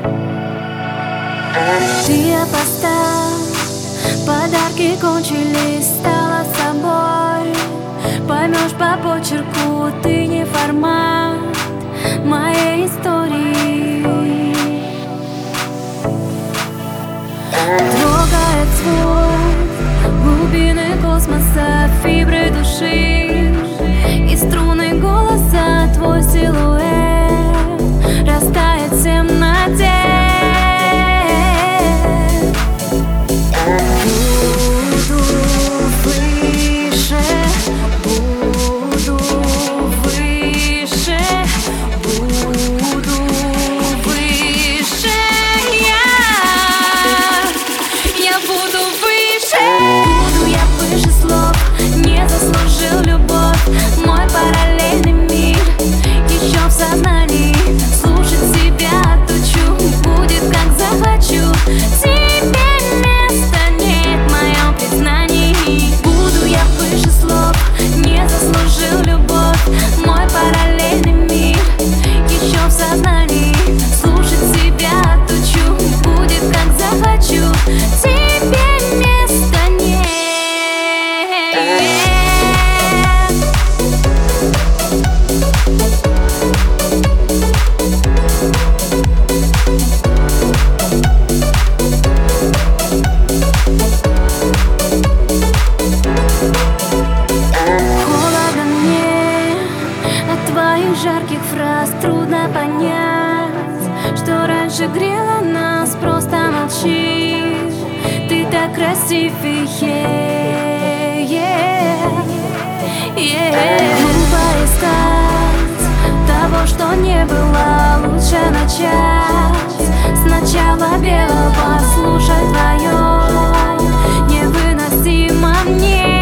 Ты опоздал, подарки кончились, стала собой. Поймешь по почерку, ты не формат моей истории. Трогает звук глубины космоса, фибры души и струны голоса. Твой силуэт растает в темноте. Жарких фраз трудно понять, что раньше грело нас, просто молчи. Ты так красивее, глупо искать того, что не было. Лучше начать сначала белого, слушать твое невыносимо мне.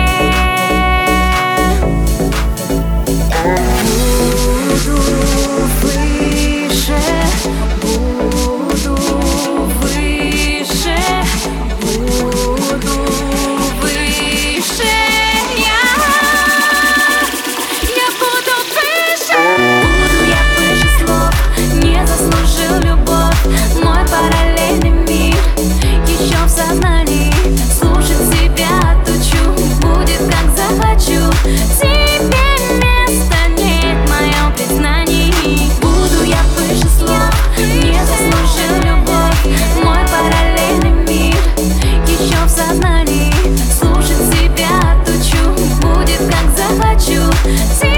Слушать себя, тучу, будет как захочу.